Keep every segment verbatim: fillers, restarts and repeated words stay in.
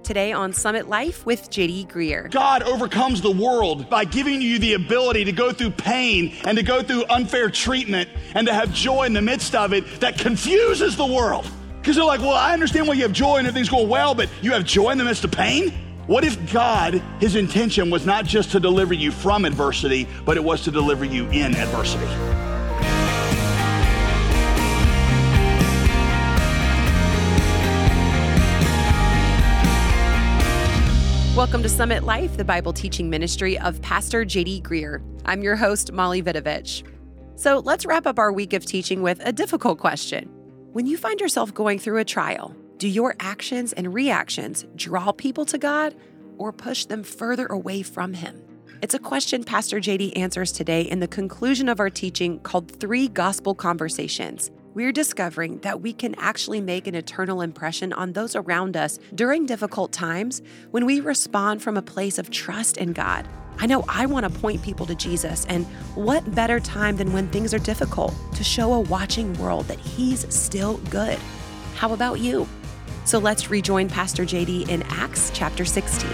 today on Summit Life with J D Greear. God overcomes the world by giving you the ability to go through pain and to go through unfair treatment and to have joy in the midst of it that confuses the world. Because they're like, well, I understand why you have joy and everything's going well, but you have joy in the midst of pain? What if God, his intention was not just to deliver you from adversity, but it was to deliver you in adversity? Welcome to Summit Life, the Bible teaching ministry of Pastor J D Greear. I'm your host, Molly Vidovich. So let's wrap up our week of teaching with a difficult question. When you find yourself going through a trial, do your actions and reactions draw people to God or push them further away from Him? It's a question Pastor J D answers today in the conclusion of our teaching called Three Gospel Conversations. We're discovering that we can actually make an eternal impression on those around us during difficult times when we respond from a place of trust in God. I know I want to point people to Jesus, and what better time than when things are difficult to show a watching world that He's still good. How about you? So let's rejoin Pastor J D in Acts chapter sixteen.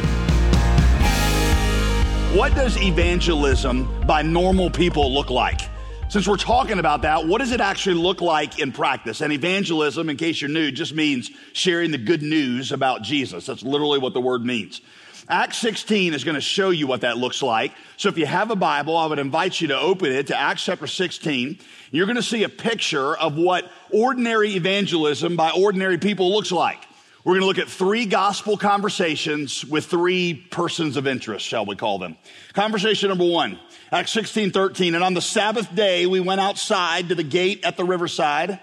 What does evangelism by normal people look like? Since we're talking about that, what does it actually look like in practice? And evangelism, in case you're new, just means sharing the good news about Jesus. That's literally what the word means. Acts sixteen is going to show you what that looks like. So if you have a Bible, I would invite you to open it to Acts chapter sixteen. You're going to see a picture of what ordinary evangelism by ordinary people looks like. We're going to look at three gospel conversations with three persons of interest, shall we call them. Conversation number one, Acts sixteen thirteen. And on the Sabbath day, we went outside to the gate at the riverside,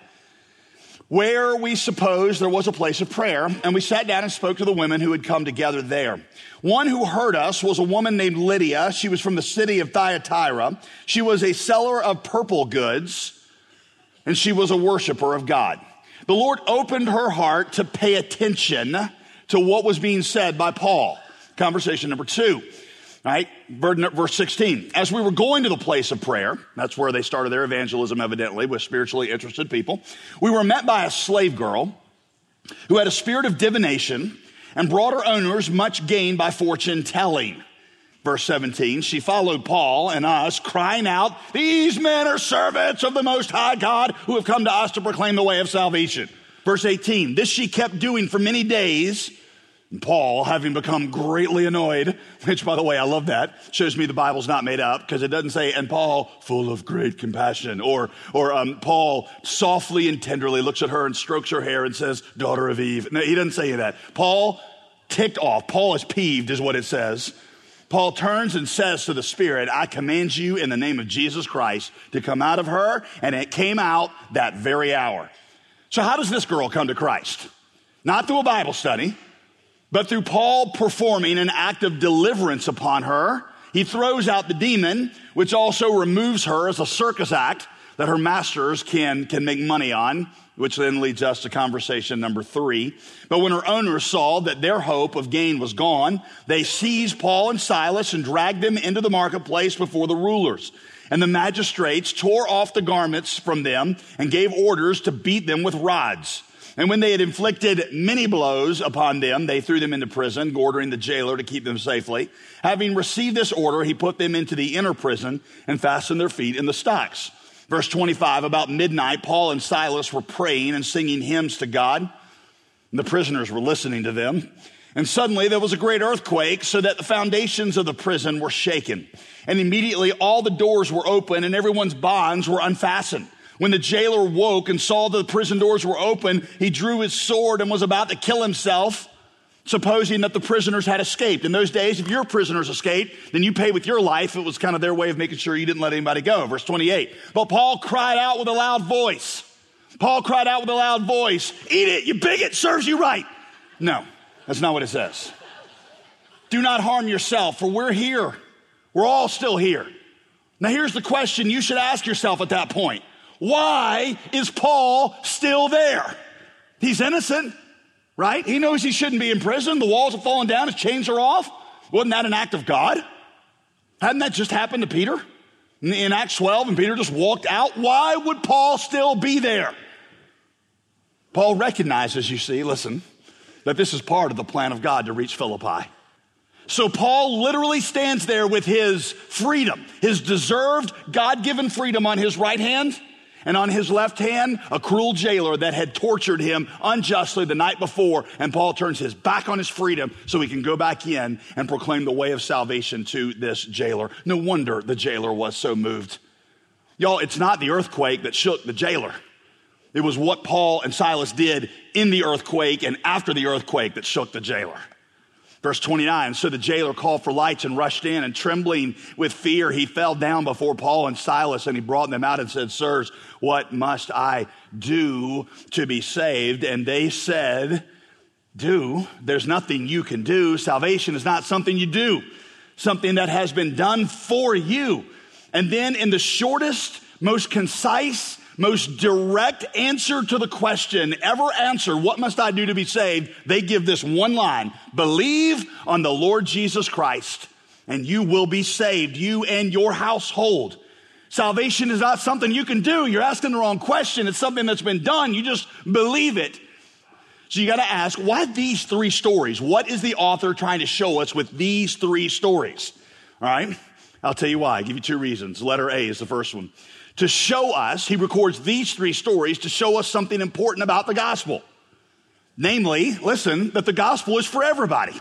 where we supposed there was a place of prayer, and we sat down and spoke to the women who had come together there. One who heard us was a woman named Lydia. She was from the city of Thyatira. She was a seller of purple goods, and she was a worshiper of God. The Lord opened her heart to pay attention to what was being said by Paul. Conversation number two. All right, verse sixteen. As we were going to the place of prayer, that's where they started their evangelism evidently, with spiritually interested people, we were met by a slave girl who had a spirit of divination and brought her owners much gain by fortune telling. Verse seventeen, she followed Paul and us, crying out, "These men are servants of the Most High God who have come to us to proclaim the way of salvation." Verse eighteen, this she kept doing for many days. And Paul, having become greatly annoyed, which, by the way, I love that, shows me the Bible's not made up, because it doesn't say, and Paul, full of great compassion, or or um, Paul softly and tenderly looks at her and strokes her hair and says, "Daughter of Eve." No, he doesn't say that. Paul ticked off. Paul is peeved, is what it says. Paul turns and says to the spirit, "I command you in the name of Jesus Christ to come out of her," and it came out that very hour. So how does this girl come to Christ? Not through a Bible study, but through Paul performing an act of deliverance upon her. He throws out the demon, which also removes her as a circus act that her masters can, can make money on, which then leads us to conversation number three. But when her owners saw that their hope of gain was gone, they seized Paul and Silas and dragged them into the marketplace before the rulers. And the magistrates tore off the garments from them and gave orders to beat them with rods. And when they had inflicted many blows upon them, they threw them into prison, ordering the jailer to keep them safely. Having received this order, he put them into the inner prison and fastened their feet in the stocks. Verse twenty-five, about midnight, Paul and Silas were praying and singing hymns to God. And the prisoners were listening to them. And suddenly there was a great earthquake, so that the foundations of the prison were shaken. And immediately all the doors were open and everyone's bonds were unfastened. When the jailer woke and saw that the prison doors were open, he drew his sword and was about to kill himself, supposing that the prisoners had escaped. In those days, if your prisoners escaped, then you pay with your life. It was kind of their way of making sure you didn't let anybody go. Verse twenty-eight. But Paul cried out with a loud voice. Paul cried out with a loud voice, "Eat it, you bigot, serves you right." No, that's not what it says. Do not harm yourself, for we're here. We're all still here. Now here's the question you should ask yourself at that point. Why is Paul still there? He's innocent, right? He knows he shouldn't be in prison. The walls have fallen down. His chains are off. Wasn't that an act of God? Hadn't that just happened to Peter in Acts twelve, and Peter just walked out? Why would Paul still be there? Paul recognizes, you see, listen, that this is part of the plan of God to reach Philippi. So Paul literally stands there with his freedom, his deserved God-given freedom on his right hand, and on his left hand, a cruel jailer that had tortured him unjustly the night before. And Paul turns his back on his freedom so he can go back in and proclaim the way of salvation to this jailer. No wonder the jailer was so moved. Y'all, it's not the earthquake that shook the jailer. It was what Paul and Silas did in the earthquake and after the earthquake that shook the jailer. Verse twenty-nine, so the jailer called for lights and rushed in, and trembling with fear, he fell down before Paul and Silas, and he brought them out and said, sirs, what must I do to be saved? And they said, do? There's nothing you can do. Salvation is not something you do, something that has been done for you. And then in the shortest, most concise, most direct answer to the question ever answered, what must I do to be saved? They give this one line, believe on the Lord Jesus Christ, and you will be saved, you and your household. Salvation is not something you can do. You're asking the wrong question. It's something that's been done. You just believe it. So you got to ask, why these three stories? What is the author trying to show us with these three stories? All right, I'll tell you why. I'll give you two reasons. Letter A is the first one. To show us, he records these three stories to show us something important about the gospel. Namely, listen, that the gospel is for everybody.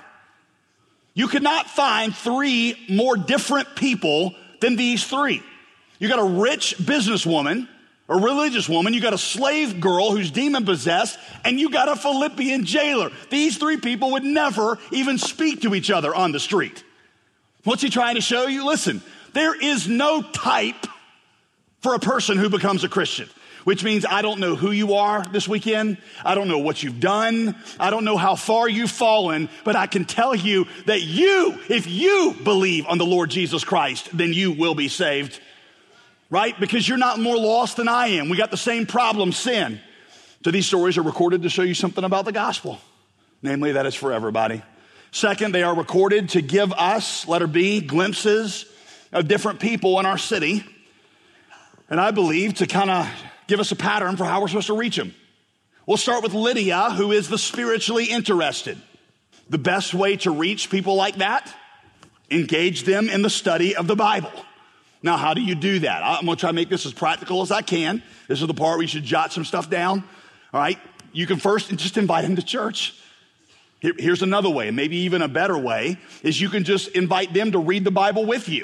You could not find three more different people than these three. You got a rich businesswoman, a religious woman, you got a slave girl who's demon possessed, and you got a Philippian jailer. These three people would never even speak to each other on the street. What's he trying to show you? Listen, there is no type for a person who becomes a Christian, which means I don't know who you are this weekend. I don't know what you've done. I don't know how far you've fallen, but I can tell you that you, if you believe on the Lord Jesus Christ, then you will be saved, right? Because you're not more lost than I am. We got the same problem, sin. So these stories are recorded to show you something about the gospel, namely that it's for everybody. Second, they are recorded to give us, letter B, glimpses of different people in our city. And I believe to kind of give us a pattern for how we're supposed to reach them. We'll start with Lydia, who is the spiritually interested. The best way to reach people like that, engage them in the study of the Bible. Now, how do you do that? I'm going to try to make this as practical as I can. This is the part where you should jot some stuff down. All right. You can first just invite them to church. Here, here's another way, and maybe even a better way, is you can just invite them to read the Bible with you.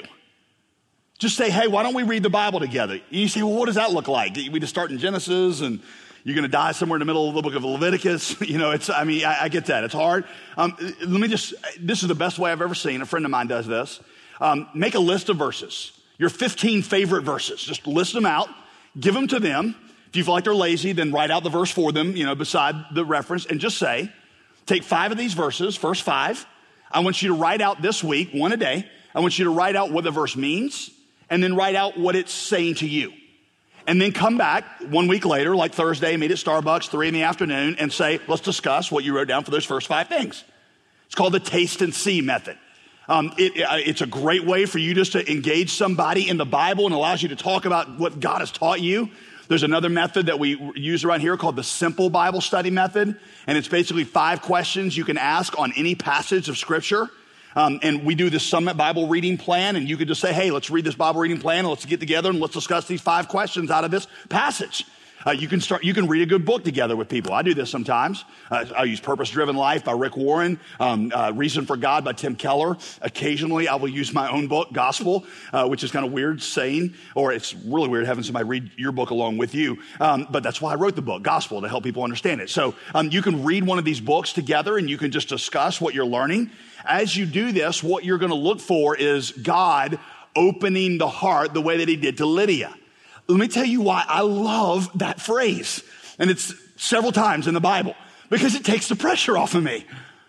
Just say, hey, why don't we read the Bible together? And you say, well, what does that look like? We just start in Genesis and you're going to die somewhere in the middle of the book of Leviticus. You know, it's, I mean, I, I get that. It's hard. Um, let me just, this is the best way I've ever seen. A friend of mine does this. Um, make a list of verses, your fifteen favorite verses. Just list them out, give them to them. If you feel like they're lazy, then write out the verse for them, you know, beside the reference, and just say, take five of these verses, first five. I want you to write out this week, one a day. I want you to write out what the verse means, and then write out what it's saying to you. And then come back one week later, like Thursday, meet at Starbucks, three in the afternoon, and say, let's discuss what you wrote down for those first five things. It's called the taste and see method. Um, it, it's a great way for you just to engage somebody in the Bible and allows you to talk about what God has taught you. There's another method that we use around here called the simple Bible study method. And it's basically five questions you can ask on any passage of Scripture. Um, and we do this Summit Bible reading plan, and you could just say, hey, let's read this Bible reading plan, and let's get together and let's discuss these five questions out of this passage. Uh, you can start. You can read a good book together with people. I do this sometimes. Uh, I use Purpose Driven Life by Rick Warren, um, uh, Reason for God by Tim Keller. Occasionally, I will use my own book, Gospel, uh, which is kind of weird saying, or it's really weird having somebody read your book along with you. Um, but that's why I wrote the book, Gospel, to help people understand it. So um, you can read one of these books together, and you can just discuss what you're learning. As you do this, what you're going to look for is God opening the heart the way that he did to Lydia. Let me tell you why I love that phrase. And it's several times in the Bible, because it takes the pressure off of me.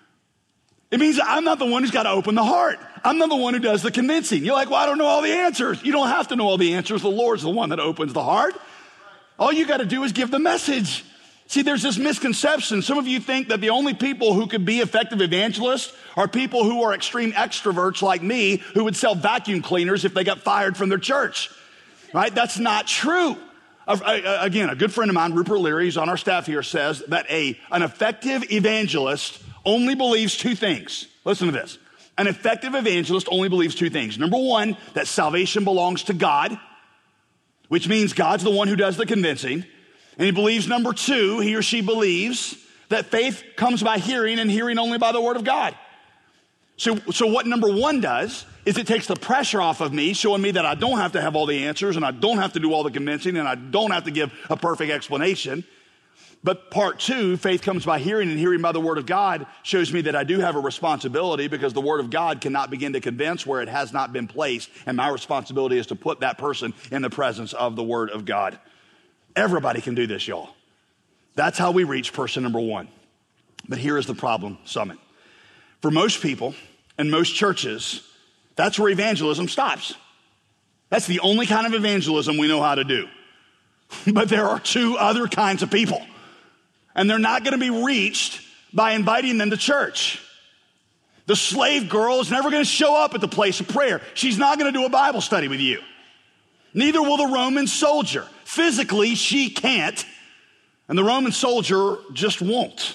It means I'm not the one who's got to open the heart. I'm not the one who does the convincing. You're like, well, I don't know all the answers. You don't have to know all the answers. The Lord's the one that opens the heart. All you got to do is give the message. See, there's this misconception. Some of you think that the only people who could be effective evangelists are people who are extreme extroverts like me, who would sell vacuum cleaners if they got fired from their church. Right? That's not true. Again, a good friend of mine, Rupert Leary, who's on our staff here, says that a, an effective evangelist only believes two things. Listen to this. An effective evangelist only believes two things. Number one, that salvation belongs to God, which means God's the one who does the convincing. And he believes, number two, he or she believes that faith comes by hearing and hearing only by the word of God. So, so what number one does is it takes the pressure off of me, showing me that I don't have to have all the answers and I don't have to do all the convincing and I don't have to give a perfect explanation. But part two, faith comes by hearing and hearing by the word of God, shows me that I do have a responsibility because the word of God cannot begin to convince where it has not been placed. And my responsibility is to put that person in the presence of the word of God. Everybody can do this, y'all. That's how we reach person number one. But here is the problem, Summit. For most people and most churches, that's where evangelism stops. That's the only kind of evangelism we know how to do. But there are two other kinds of people. And they're not going to be reached by inviting them to church. The slave girl is never going to show up at the place of prayer. She's not going to do a Bible study with you. Neither will the Roman soldier. Physically, she can't. And the Roman soldier just won't.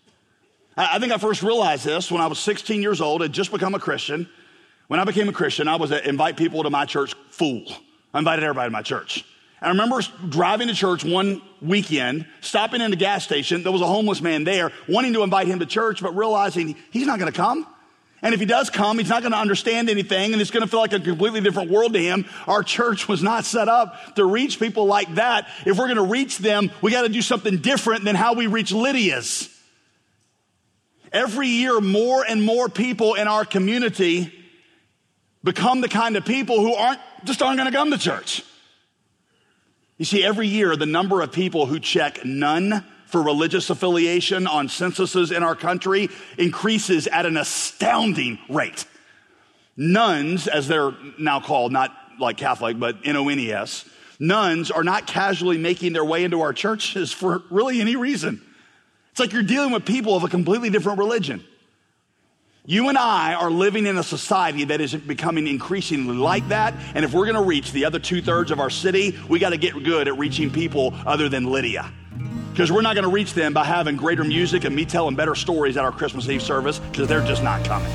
I think I first realized this when I was sixteen years old, had just become a Christian. When I became a Christian, I was an invite people to my church fool. I invited everybody to my church. And I remember driving to church one weekend, stopping in a gas station. There was a homeless man there, wanting to invite him to church, but realizing he's not going to come. And if he does come, he's not going to understand anything, and it's going to feel like a completely different world to him. Our church was not set up to reach people like that. If we're going to reach them, we got to do something different than how we reach Lydia's. Every year, more and more people in our community become the kind of people who aren't just aren't going to come to church. You see, every year, the number of people who check none for religious affiliation on censuses in our country increases at an astounding rate. Nuns, as they're now called, not like Catholic, but N O N E S, nuns are not casually making their way into our churches for really any reason. It's like you're dealing with people of a completely different religion. You and I are living in a society that is becoming increasingly like that. And if we're going to reach the other two thirds of our city, we got to get good at reaching people other than Lydia. Because we're not going to reach them by having greater music and me telling better stories at our Christmas Eve service, because they're just not coming.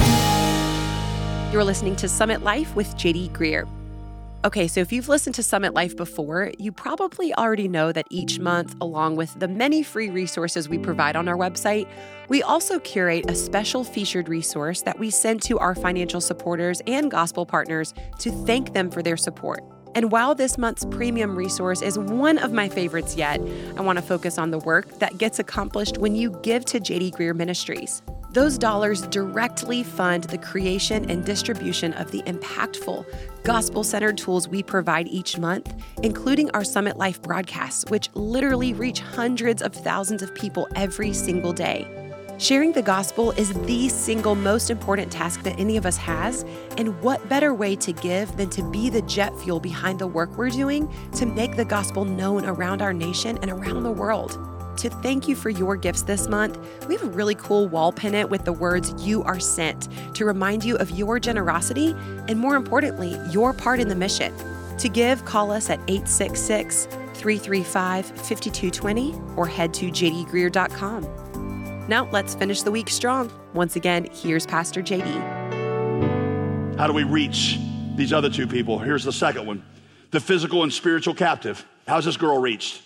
You're listening to Summit Life with J D Greear. Okay, so if you've listened to Summit Life before, you probably already know that each month, along with the many free resources we provide on our website, we also curate a special featured resource that we send to our financial supporters and gospel partners to thank them for their support. And while this month's premium resource is one of my favorites yet, I want to focus on the work that gets accomplished when you give to J D Greear Ministries. Those dollars directly fund the creation and distribution of the impactful, gospel-centered tools we provide each month, including our Summit Life broadcasts, which literally reach hundreds of thousands of people every single day. Sharing the gospel is the single most important task that any of us has, and what better way to give than to be the jet fuel behind the work we're doing to make the gospel known around our nation and around the world. To thank you for your gifts this month, we have a really cool wall pennant with the words "You are sent" to remind you of your generosity and, more importantly, your part in the mission. To give, call us at eight six six, three three five, five two two zero or head to j d greear dot com. Now let's finish the week strong. Once again, here's Pastor J D. How do we reach these other two people? Here's the second one. The physical and spiritual captive. How's this girl reached?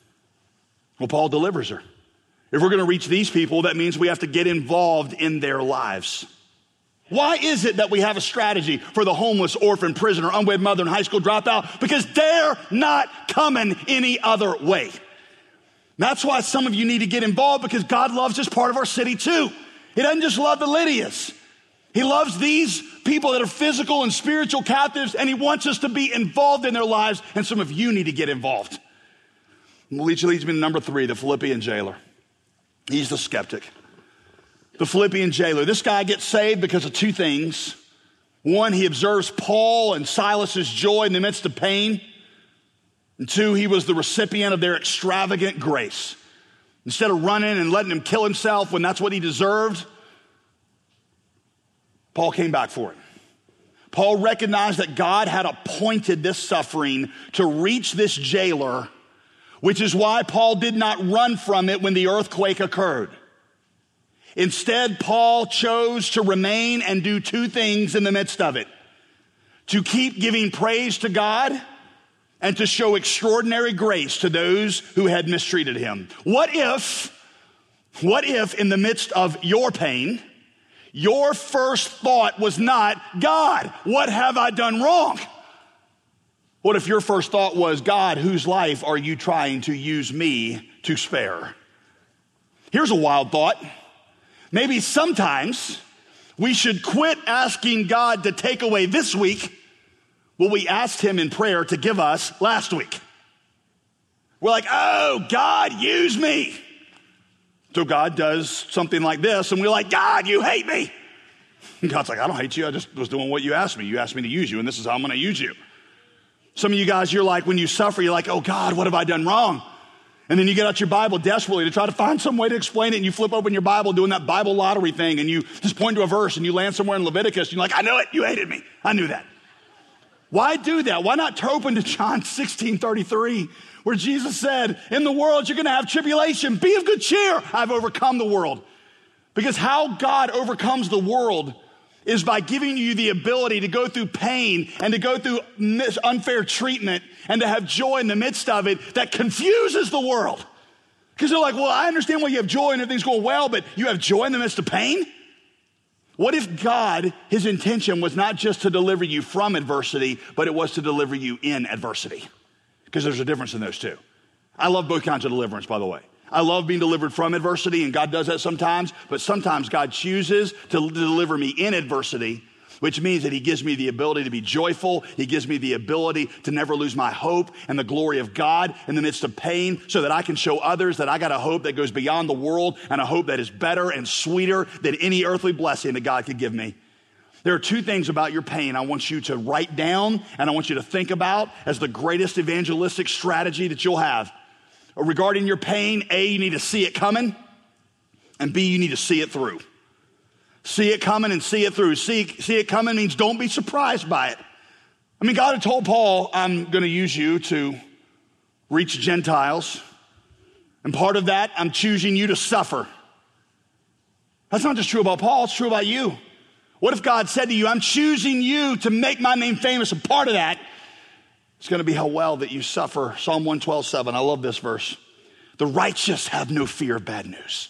Well, Paul delivers her. If we're going to reach these people, that means we have to get involved in their lives. Why is it that we have a strategy for the homeless, orphan, prisoner, unwed mother, and high school dropout? Because they're not coming any other way. That's why some of you need to get involved, because God loves this part of our city too. He doesn't just love the Lydias. He loves these people that are physical and spiritual captives, and he wants us to be involved in their lives, and some of you need to get involved. Which leads me to number three, the Philippian jailer. He's the skeptic. The Philippian jailer. This guy gets saved because of two things. One, he observes Paul and Silas's joy in the midst of pain. And two, he was the recipient of their extravagant grace. Instead of running and letting him kill himself when that's what he deserved, Paul came back for him. Paul recognized that God had appointed this suffering to reach this jailer, which is why Paul did not run from it when the earthquake occurred. Instead, Paul chose to remain and do two things in the midst of it: to keep giving praise to God and to show extraordinary grace to those who had mistreated him. What if, what if in the midst of your pain, your first thought was not, God, what have I done wrong? What if your first thought was, God, whose life are you trying to use me to spare? Here's a wild thought. Maybe sometimes we should quit asking God to take away this week what we asked him in prayer to give us last week. We're like, oh, God, use me. So God does something like this, and we're like, God, you hate me. And God's like, I don't hate you. I just was doing what you asked me. You asked me to use you, and this is how I'm going to use you. Some of you guys, you're like, when you suffer, you're like, oh, God, what have I done wrong? And then you get out your Bible desperately to try to find some way to explain it, and you flip open your Bible doing that Bible lottery thing, and you just point to a verse, and you land somewhere in Leviticus, and you're like, I knew it. You hated me. I knew that. Why do that? Why not open to John sixteen thirty-three, where Jesus said, in the world, you're going to have tribulation. Be of good cheer. I've overcome the world. Because how God overcomes the world is by giving you the ability to go through pain and to go through unfair treatment and to have joy in the midst of it that confuses the world. Because they're like, well, I understand why you have joy and everything's going well, but you have joy in the midst of pain? What if God, his intention was not just to deliver you from adversity, but it was to deliver you in adversity? Because there's a difference in those two. I love both kinds of deliverance, by the way. I love being delivered from adversity, and God does that sometimes, but sometimes God chooses to deliver me in adversity, which means that he gives me the ability to be joyful. He gives me the ability to never lose my hope and the glory of God in the midst of pain, so that I can show others that I got a hope that goes beyond the world and a hope that is better and sweeter than any earthly blessing that God could give me. There are two things about your pain I want you to write down and I want you to think about as the greatest evangelistic strategy that you'll have. Regarding your pain, A, you need to see it coming, and B, you need to see it through. See it coming and see it through. See, see it coming means don't be surprised by it. I mean, God had told Paul, I'm going to use you to reach Gentiles, and part of that, I'm choosing you to suffer. That's not just true about Paul, it's true about you. What if God said to you, I'm choosing you to make my name famous, and part of that it's going to be how well that you suffer. Psalm one twelve, seven. I love this verse. The righteous have no fear of bad news.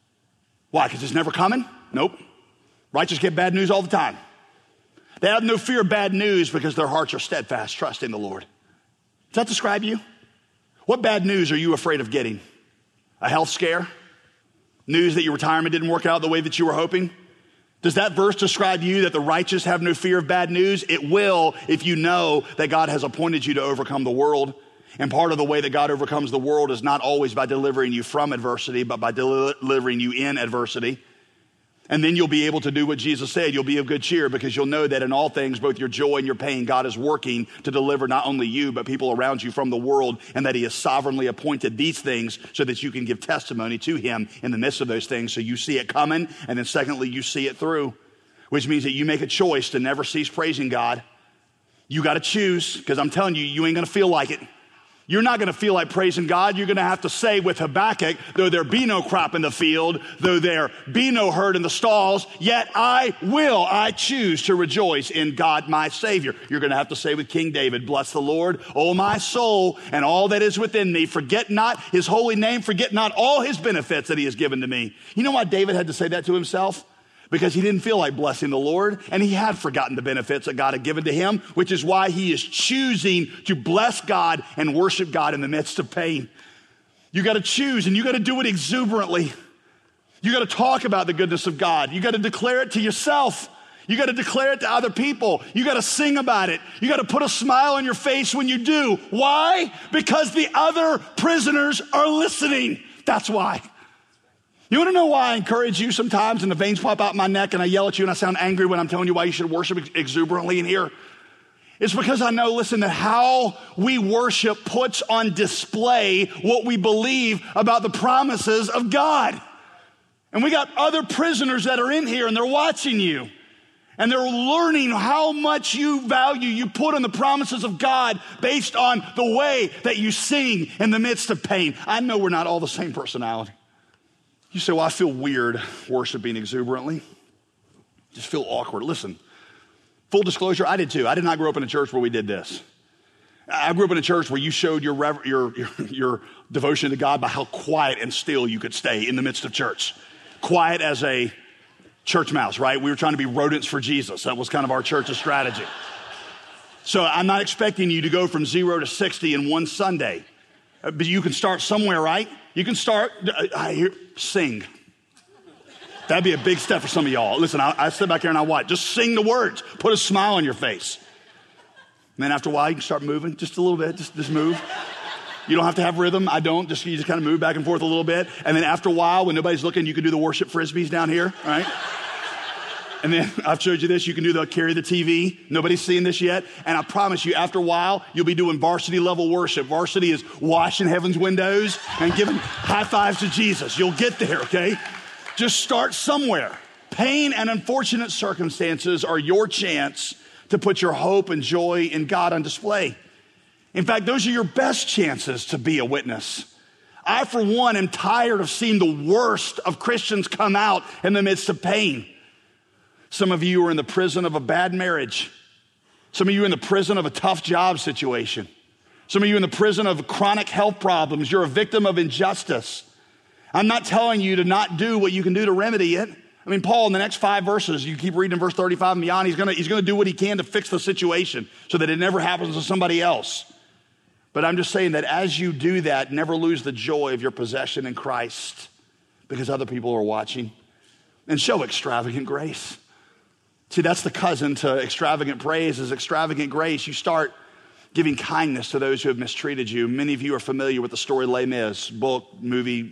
Why? Because it's never coming? Nope. Righteous get bad news all the time. They have no fear of bad news because their hearts are steadfast, trusting the Lord. Does that describe you? What bad news are you afraid of getting? A health scare? News that your retirement didn't work out the way that you were hoping? Does that verse describe you, that the righteous have no fear of bad news? It will, if you know that God has appointed you to overcome the world. And part of the way that God overcomes the world is not always by delivering you from adversity, but by del- delivering you in adversity. And then you'll be able to do what Jesus said. You'll be of good cheer because you'll know that in all things, both your joy and your pain, God is working to deliver not only you, but people around you from the world, and that he has sovereignly appointed these things so that you can give testimony to him in the midst of those things. So you see it coming, and then secondly, you see it through, which means that you make a choice to never cease praising God. You got to choose, because I'm telling you, you ain't going to feel like it. You're not going to feel like praising God. You're going to have to say with Habakkuk, though there be no crop in the field, though there be no herd in the stalls, yet I will, I choose to rejoice in God my Savior. You're going to have to say with King David, bless the Lord, O my soul, and all that is within me. Forget not his holy name. Forget not all his benefits that he has given to me. You know why David had to say that to himself? Because he didn't feel like blessing the Lord, and he had forgotten the benefits that God had given to him, which is why he is choosing to bless God and worship God in the midst of pain. You got to choose, and you got to do it exuberantly. You got to talk about the goodness of God. You got to declare it to yourself. You got to declare it to other people. You got to sing about it. You got to put a smile on your face when you do. Why? Because the other prisoners are listening. That's why. You want to know why I encourage you sometimes and the veins pop out my neck and I yell at you and I sound angry when I'm telling you why you should worship exuberantly in here? It's because I know, listen, that how we worship puts on display what we believe about the promises of God. And we got other prisoners that are in here and they're watching you. And they're learning how much you value, you put on the promises of God based on the way that you sing in the midst of pain. I know we're not all the same personality. You say, well, I feel weird worshiping exuberantly. Just feel awkward. Listen, full disclosure, I did too. I did not grow up in a church where we did this. I grew up in a church where you showed your, rever- your, your, your devotion to God by how quiet and still you could stay in the midst of church. Quiet as a church mouse, right? We were trying to be rodents for Jesus. That was kind of our church's strategy. So I'm not expecting you to go from zero to sixty in one Sunday, but you can start somewhere, right? You can start, I hear, sing. That'd be a big step for some of y'all. Listen, I, I sit back here and I watch. Just sing the words. Put a smile on your face. And then after a while, you can start moving just a little bit. Just, just move. You don't have to have rhythm. I don't. Just, you just kind of move back and forth a little bit. And then after a while, when nobody's looking, you can do the worship frisbees down here, right? And then I've showed you this. You can do the carry the T V. Nobody's seen this yet. And I promise you, after a while, you'll be doing varsity level worship. Varsity is washing heaven's windows and giving high fives to Jesus. You'll get there, okay? Just start somewhere. Pain and unfortunate circumstances are your chance to put your hope and joy in God on display. In fact, those are your best chances to be a witness. I, for one, am tired of seeing the worst of Christians come out in the midst of pain. Some of you are in the prison of a bad marriage. Some of you are in the prison of a tough job situation. Some of you are in the prison of chronic health problems. You're a victim of injustice. I'm not telling you to not do what you can do to remedy it. I mean, Paul, in the next five verses, you keep reading in verse thirty-five and beyond, he's gonna, he's gonna do what he can to fix the situation so that it never happens to somebody else. But I'm just saying that as you do that, never lose the joy of your possession in Christ because other people are watching. And show extravagant grace. See, that's the cousin to extravagant praise is extravagant grace. You start giving kindness to those who have mistreated you. Many of you are familiar with the story Les Mis, book, movie,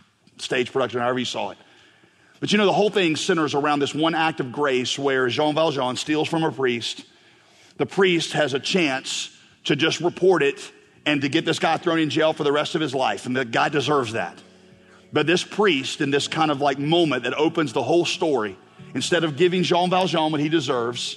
stage production, however you saw it. But you know, the whole thing centers around this one act of grace where Jean Valjean steals from a priest. The priest has a chance to just report it and to get this guy thrown in jail for the rest of his life. And the guy deserves that. But this priest, in this kind of like moment that opens the whole story, instead of giving Jean Valjean what he deserves,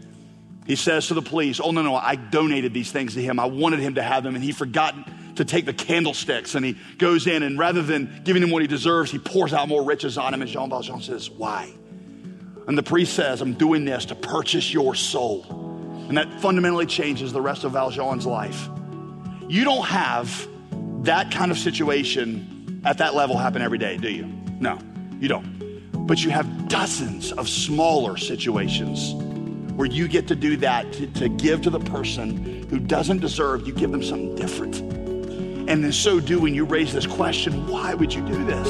he says to the police, oh, no, no, I donated these things to him. I wanted him to have them, and he forgot to take the candlesticks. And he goes in, and rather than giving him what he deserves, he pours out more riches on him. And Jean Valjean says, why? And the priest says, I'm doing this to purchase your soul. And that fundamentally changes the rest of Valjean's life. You don't have that kind of situation at that level happen every day, do you? No, you don't. But you have dozens of smaller situations where you get to do that, to, to give to the person who doesn't deserve, you give them something different. And in so doing, you raise this question, why would you do this?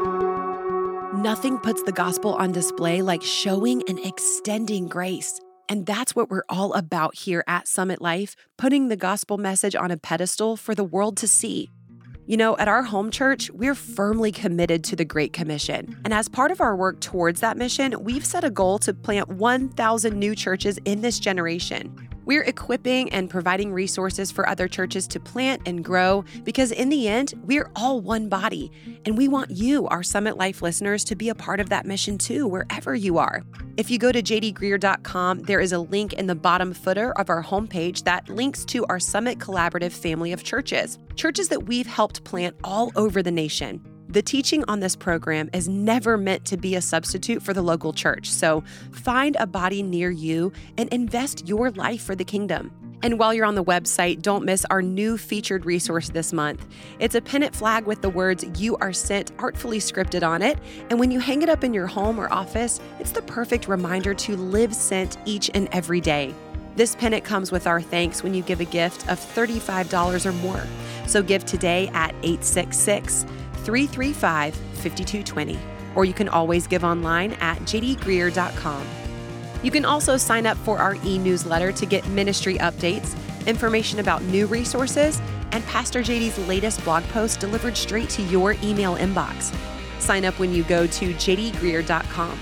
Nothing puts the gospel on display like showing and extending grace. And that's what we're all about here at Summit Life, putting the gospel message on a pedestal for the world to see. You know, at our home church, we're firmly committed to the Great Commission. And as part of our work towards that mission, we've set a goal to plant one thousand new churches in this generation. We're equipping and providing resources for other churches to plant and grow because in the end, we're all one body. And we want you, our Summit Life listeners, to be a part of that mission too, wherever you are. If you go to j d greer dot com, there is a link in the bottom footer of our homepage that links to our Summit Collaborative family of churches, churches that we've helped plant all over the nation. The teaching on this program is never meant to be a substitute for the local church, so find a body near you and invest your life for the kingdom. And while you're on the website, don't miss our new featured resource this month. It's a pennant flag with the words "You Are Sent" artfully scripted on it, and when you hang it up in your home or office, it's the perfect reminder to live sent each and every day. This pennant comes with our thanks when you give a gift of thirty-five dollars or more. So give today at eight six six, three three five, five two two zero, or you can always give online at j d greer dot com. You can also sign up for our e-newsletter to get ministry updates, information about new resources, and Pastor J D's latest blog post delivered straight to your email inbox. Sign up when you go to j d greer dot com.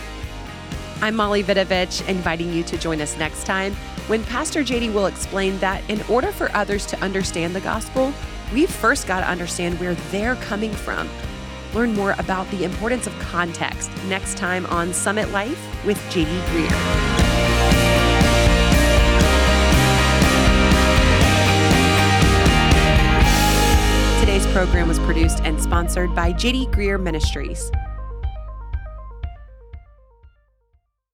I'm Molly Vidovich, inviting you to join us next time when Pastor J D will explain that in order for others to understand the gospel, we've first got to understand where they're coming from. Learn more about the importance of context next time on Summit Life with J D Greear. Today's program was produced and sponsored by J D Greear Ministries.